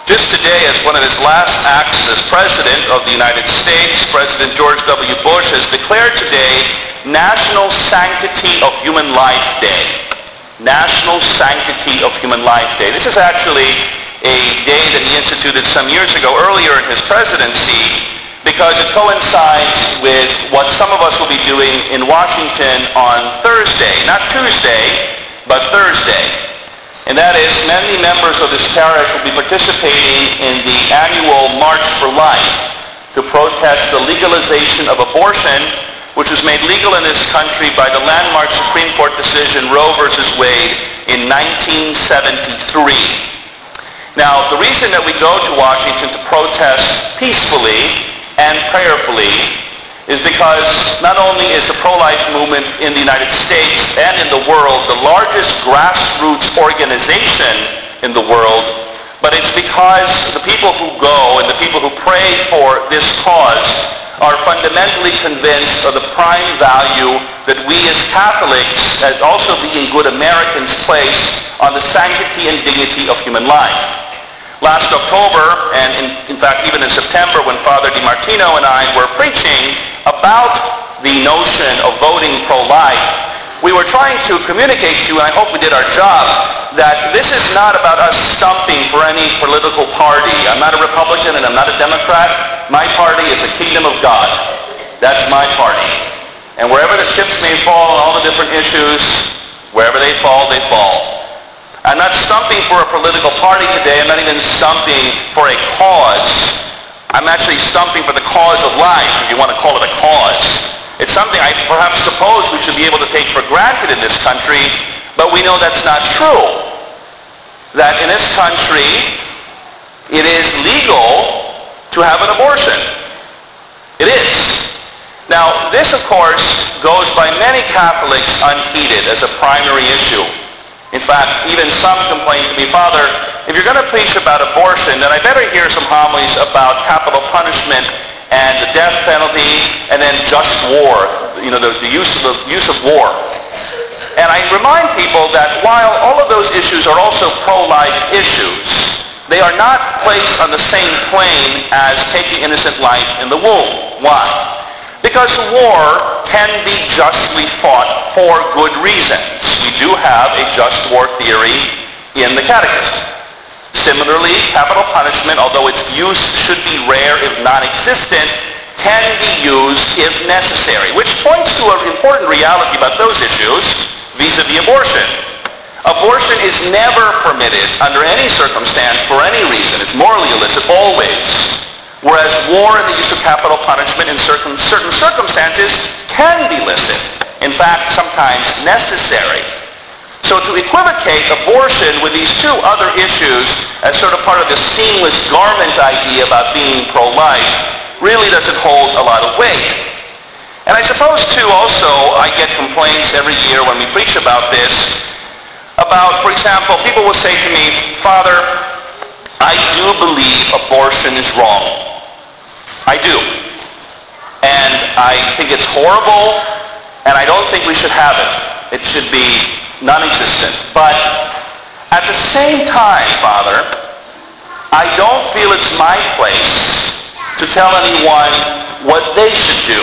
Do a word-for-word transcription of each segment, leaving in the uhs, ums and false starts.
Just today, as one of his last acts as President of the United States, President George W. Bush has declared today National Sanctity of Human Life Day. National Sanctity of Human Life Day. This is actually a day that he instituted some years ago, earlier in his presidency, because it coincides with what some of us will be doing in Washington on Thursday. Not Tuesday, but Thursday. And that is, many members of this parish will be participating in the annual March for Life to protest the legalization of abortion, which was made legal in this country by the landmark Supreme Court decision Roe versus Wade in nineteen seventy-three. Now, the reason that we go to Washington to protest peacefully and prayerfully is because not only is the pro-life movement in the United States and in the world the largest grassroots organization in the world, but it's because the people who go and the people who pray for this cause are fundamentally convinced of the prime value that we as Catholics, as also being good Americans, place on the sanctity and dignity of human life. Last October, and in, in fact even in September, when Father DiMartino and I were preaching about the notion of voting pro-life, we were trying to communicate to you, and I hope we did our job, that this is not about us stumping for any political party. I'm not a Republican and I'm not a Democrat. My party is the Kingdom of God. That's my party. And wherever the chips may fall on all the different issues, wherever they fall, they fall. I'm not stumping for a political party today. I'm not even stumping for a cause. I'm actually stumping for the cause of life, if you want to call it a cause. It's something I perhaps suppose we should be able to take for granted in this country, but we know that's not true. That in this country, it is legal to have an abortion. It is. Now, this, of course, goes by many Catholics unheeded as a primary issue. In fact, even some complain to me, Father, if you're going to preach about abortion, then I better hear some homilies about capital punishment and the death penalty and then just war, you know, the, the, use of the use of war. And I remind people that while all of those issues are also pro-life issues, they are not placed on the same plane as taking innocent life in the womb. Why? Because war can be justly fought for good reasons. We do have a just war theory in the Catechism. Similarly, capital punishment, although its use should be rare if non-existent, can be used if necessary, which points to an important reality about those issues vis-a-vis abortion. Abortion is never permitted under any circumstance for any reason. It's morally illicit always. Whereas war and the use of capital punishment in certain, certain circumstances can be licit. In fact, sometimes necessary. So to equivocate abortion with these two other issues as sort of part of the seamless garment idea about being pro-life really doesn't hold a lot of weight. And I suppose, too, also, I get complaints every year when we preach about this, about, for example, people will say to me, Father, I do believe abortion is wrong. I do. And I think it's horrible, and I don't think we should have it. It should be non-existent. But at the same time, Father, I don't feel it's my place to tell anyone what they should do.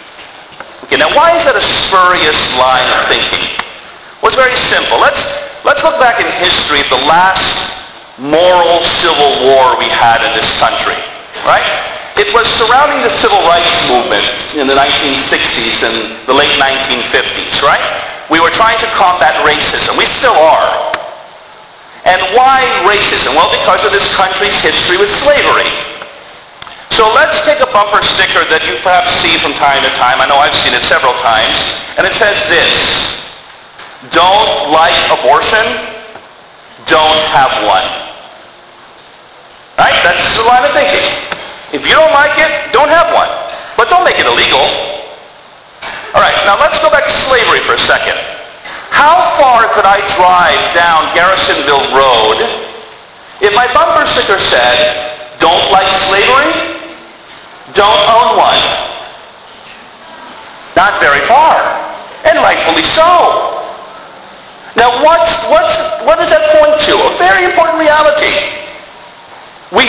Okay, now why is that a spurious line of thinking? Well, it's very simple. Let's, let's look back in history at the last moral civil war we had in this country, right? It was surrounding the civil rights movement in the nineteen sixties and the late nineteen fifties, right? We were trying to combat racism. We still are. And why racism? Well, because of this country's history with slavery. So let's take a bumper sticker that you perhaps see from time to time. I know I've seen it several times. And it says this: don't like abortion, don't have one. Right? That's the line of thinking. If you don't like it, don't have one. But don't make it illegal. All right, now let's go back to slavery for a second. How far could I drive down Garrisonville Road if my bumper sticker said, don't like slavery, don't own one? Not very far, and rightfully so. Now what's, what's, what does that point to? A very important reality. We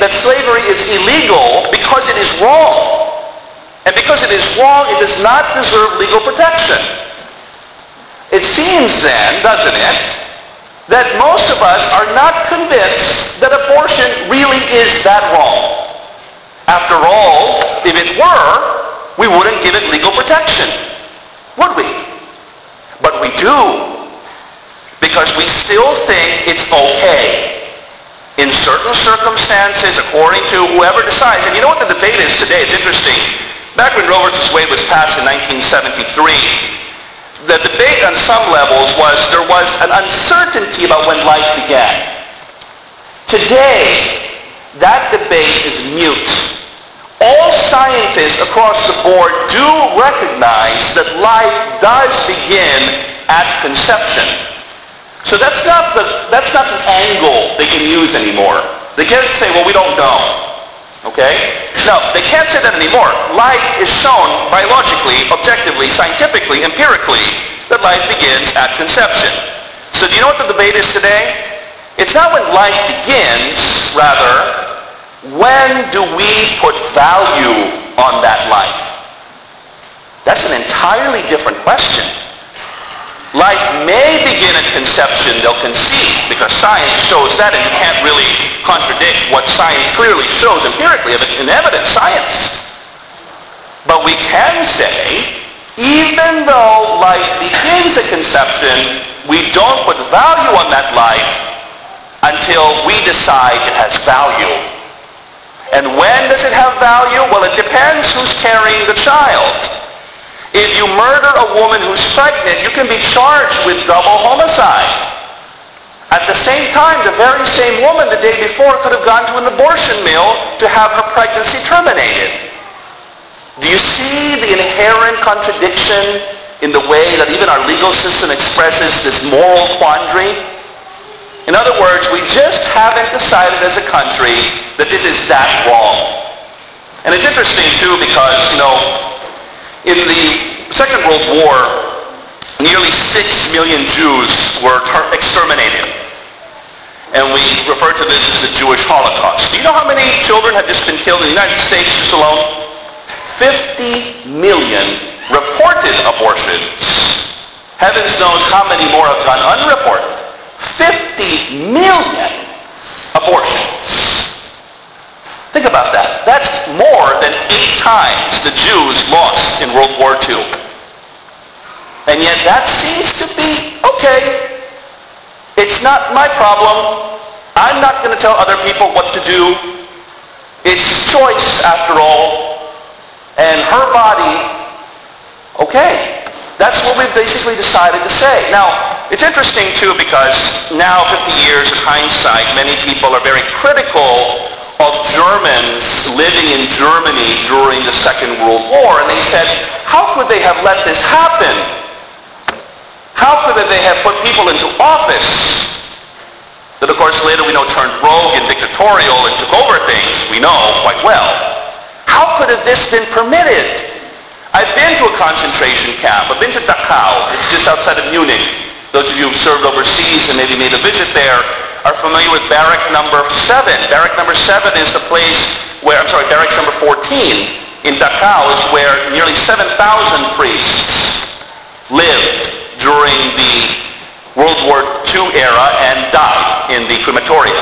that slavery is illegal because it is wrong. And because it is wrong, it does not deserve legal protection. It seems then, doesn't it, that most of us are not convinced that abortion really is that wrong. After all, if it were, we wouldn't give it legal protection, would we? But we do, because we still think it's okay in certain circumstances according to whoever decides. And you know what the debate is today? It's interesting. Back when Roe versus Wade was passed in nineteen seventy-three, the debate on some levels was there was an uncertainty about when life began. Today, that debate is mute. All scientists across the board do recognize that life does begin at conception. So that's not the, that's not the angle they can use anymore. They can't say, well, we don't know. Okay? No, they can't say that anymore. Life is shown biologically, objectively, scientifically, empirically, that life begins at conception. So do you know what the debate is today? It's not when life begins, rather, when do we put value on that life? That's an entirely different question. Life may begin at conception, they'll concede, because science shows that, and you can't really contradict what science clearly shows empirically in evidence, science. But we can say, even though life begins at conception, we don't put value on that life until we decide it has value. And when does it have value? Well, it depends who's carrying the child. If you murder a woman who's pregnant, you can be charged with double homicide. At the same time, the very same woman the day before could have gone to an abortion mill to have her pregnancy terminated. Do you see the inherent contradiction in the way that even our legal system expresses this moral quandary? In other words, we just haven't decided as a country that this is that wrong. And it's interesting, too, because, you know, in the Second World War, nearly six million Jews were ter- exterminated. And we refer to this as the Jewish Holocaust. Do you know how many children have just been killed in the United States just alone? fifty million reported abortions. Heavens knows how many more have gone unreported. fifty million abortions. Think about that. That's more than eight times the Jews lost in World War Two. And yet that seems to be okay. It's not my problem. I'm not going to tell other people what to do. It's choice, after all. And her body, okay. That's what we've basically decided to say. Now, it's interesting, too, because now, fifty years in hindsight, many people are very critical of Germans living in Germany during the Second World War. And they said, how could they have let this happen? How could they have put people into office that, of course, later we know turned rogue and dictatorial and took over things? We know quite well. How could have this been permitted? I've been to a concentration camp. I've been to Dachau. It's just outside of Munich. Those of you who've served overseas and maybe made a visit there are familiar with barrack number seven. Barrack number seven is the place where, I'm sorry, barrack number fourteen in Dachau is where nearly seven thousand priests lived during the World War Two era and died in the crematoria.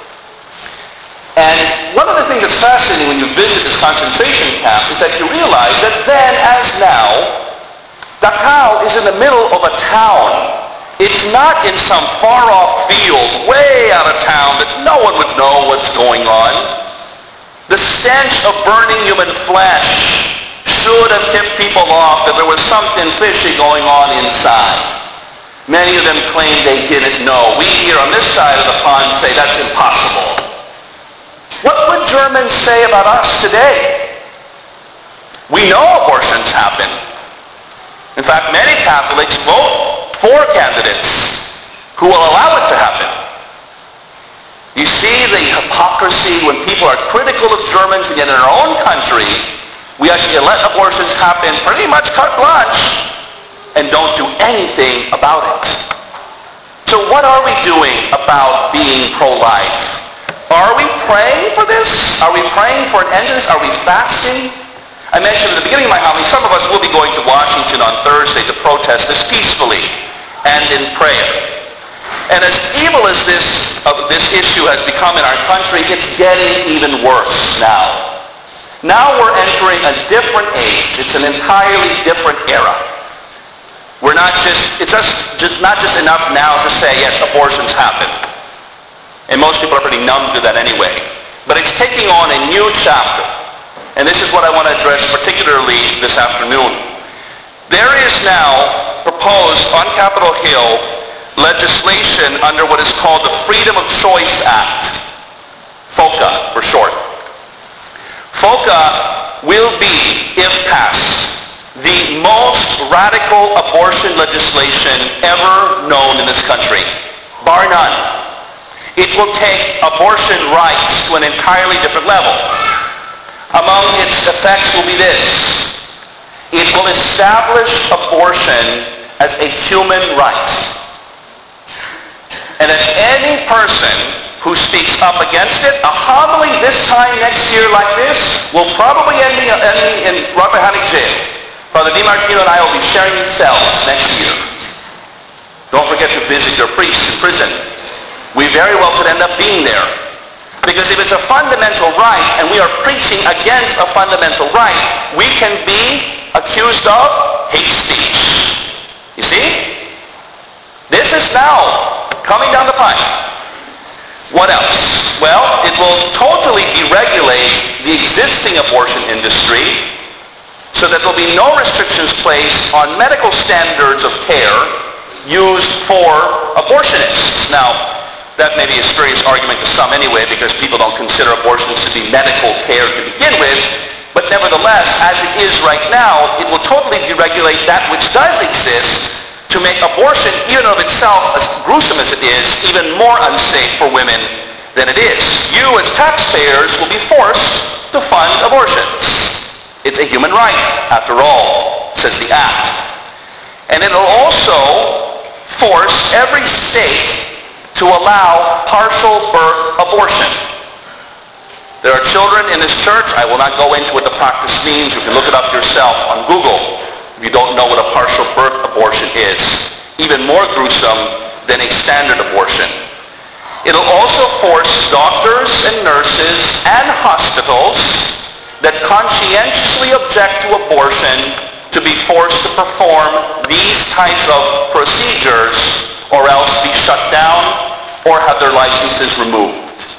And one of the things that's fascinating when you visit this concentration camp is that you realize that then, as now, Dachau is in the middle of a town. It's not in some far-off field, way out of town, that no one would know what's going on. The stench of burning human flesh should have tipped people off that there was something fishy going on inside. Many of them claim they didn't know. We here on this side of the pond say that's impossible. What would Germans say about us today? We know abortions happen. In fact, many Catholics vote for candidates who will allow it to happen. You see the hypocrisy when people are critical of Germans, and yet in our own country, we actually let abortions happen pretty much carte blanche and don't do anything about it. So what are we doing about being pro-life? Are we praying for this? Are we praying for an end to this? Are we fasting? I mentioned at the beginning of my homily, some of us will be going to Washington on Thursday to protest this peacefully and in prayer. And as evil as this, uh, this issue has become in our country, it's getting even worse now. Now we're entering a different age. It's an entirely different era. We're not just, it's just, just not just enough now to say, yes, abortions happen. And most people are pretty numb to that anyway. But it's taking on a new chapter. And this is what I want to address particularly this afternoon. There is now proposed on Capitol Hill legislation under what is called the Freedom of Choice Act, FOCA for short. FOCA will be, if passed, the most radical abortion legislation ever known in this country, bar none. It will take abortion rights to an entirely different level. Among its effects will be this: it will establish abortion as a human right. And that any person who speaks up against it, a homily this time next year like this will probably end me, end me in Rappahannock jail. Father DiMartino and I will be sharing cells next year. Don't forget to visit your priest in prison. We very well could end up being there. Because if it's a fundamental right and we are preaching against a fundamental right, we can be accused of hate speech. You see? This is now coming down the pipe. What else? Well, it will totally deregulate the existing abortion industry so that there will be no restrictions placed on medical standards of care used for abortionists. Now, that may be a spurious argument to some anyway, because people don't consider abortions to be medical care to begin with. But nevertheless, as it is right now, it will totally deregulate that which does exist to make abortion, even of itself, as gruesome as it is, even more unsafe for women than it is. You, as taxpayers, will be forced to fund abortions. It's a human right, after all, says the Act. And it will also force every state to allow partial birth abortion. There are children in this church. I will not go into what the practice means. You can look it up yourself on Google if you don't know what a partial birth abortion is. Even more gruesome than a standard abortion. It'll also force doctors and nurses and hospitals that conscientiously object to abortion to be forced to perform these types of procedures, or else be shut down or have their licenses removed.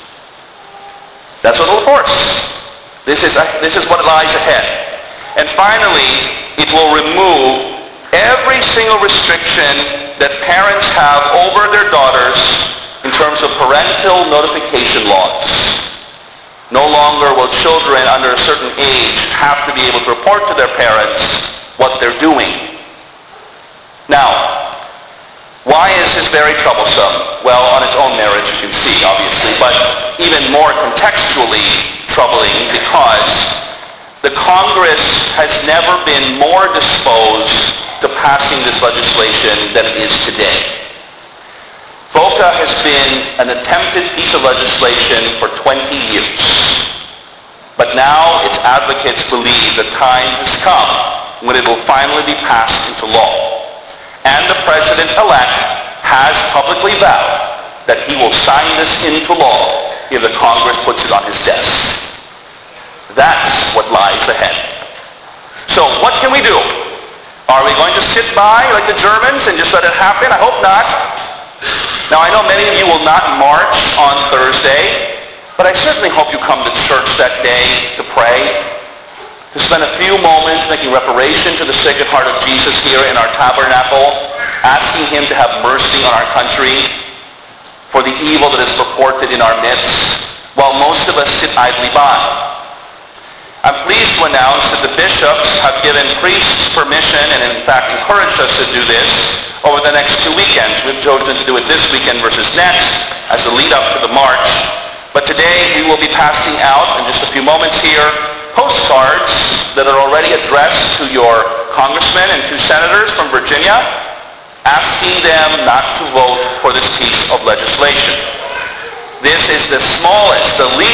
That's what it will force. This is, a, this is what lies ahead. And finally, it will remove every single restriction that parents have over their daughters in terms of parental notification laws. No longer will children under a certain age have to be able to report to their parents what they're doing. Now, why is this very troublesome? Well, on its own merits, you can see, obviously, but even more contextually troubling because the Congress has never been more disposed to passing this legislation than it is today. FOCA has been an attempted piece of legislation for twenty years. But now its advocates believe the time has come when it will finally be passed into law. And the President-elect has publicly vowed that he will sign this into law if the Congress puts it on his desk. That's what lies ahead. So what can we do? Are we going to sit by like the Germans and just let it happen? I hope not. Now, I know many of you will not march on Thursday, but I certainly hope you come to church that day to pray, to spend a few moments making reparation to the Sacred Heart of Jesus here in our tabernacle, asking him to have mercy on our country for the evil that is purported in our midst, while most of us sit idly by. I'm pleased to announce that the bishops have given priests permission and in fact encouraged us to do this over the next two weekends. We've chosen to do it this weekend versus next as a lead up to the march. But today we will be passing out in just a few moments here postcards that are already addressed to your congressmen and two senators from Virginia, asking them not to vote for this piece of legislation. This is the smallest, the least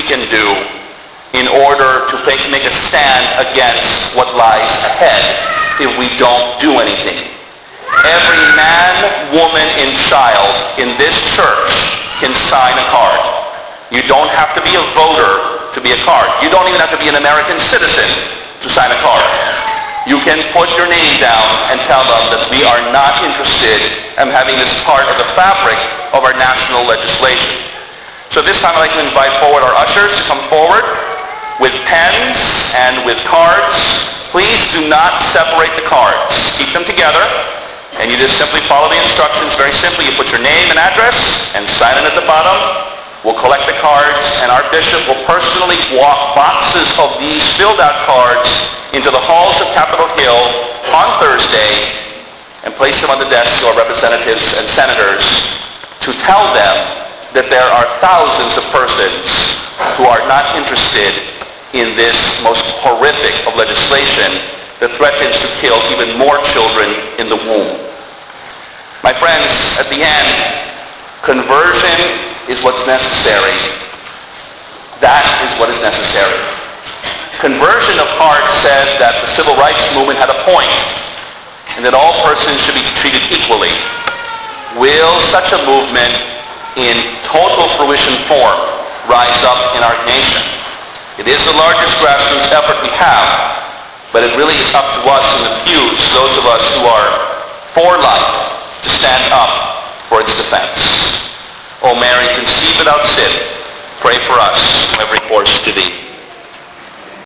can do in order to make, make a stand against what lies ahead if we don't do anything. Every man, woman, and child in this church can sign a card. You don't have to be a voter to be a card. You don't even have to be an American citizen to sign a card. You can put your name down and tell them that we are not interested in having this part of the fabric of our national legislation. So this time I'd like to invite forward our ushers to come forward with pens and with cards. Please do not separate the cards. Keep them together, and you just simply follow the instructions. Very simply, you put your name and address and sign it at the bottom. We'll collect the cards, and our bishop will personally walk boxes of these filled out cards into the halls of Capitol Hill on Thursday and place them on the desks of our representatives and senators to tell them that there are thousands of persons who are not interested in this most horrific of legislation that threatens to kill even more children in the womb. My friends, at the end, conversion is what's necessary. That is what is necessary. Conversion of heart says that the civil rights movement had a point, and that all persons should be treated equally. Will such a movement in total fruition form rise up in our nation? It is the largest grassroots effort we have, but it really is up to us in the pews, those of us who are for life, to stand up for its defense. O Mary, conceived without sin, pray for us who have recourse to thee.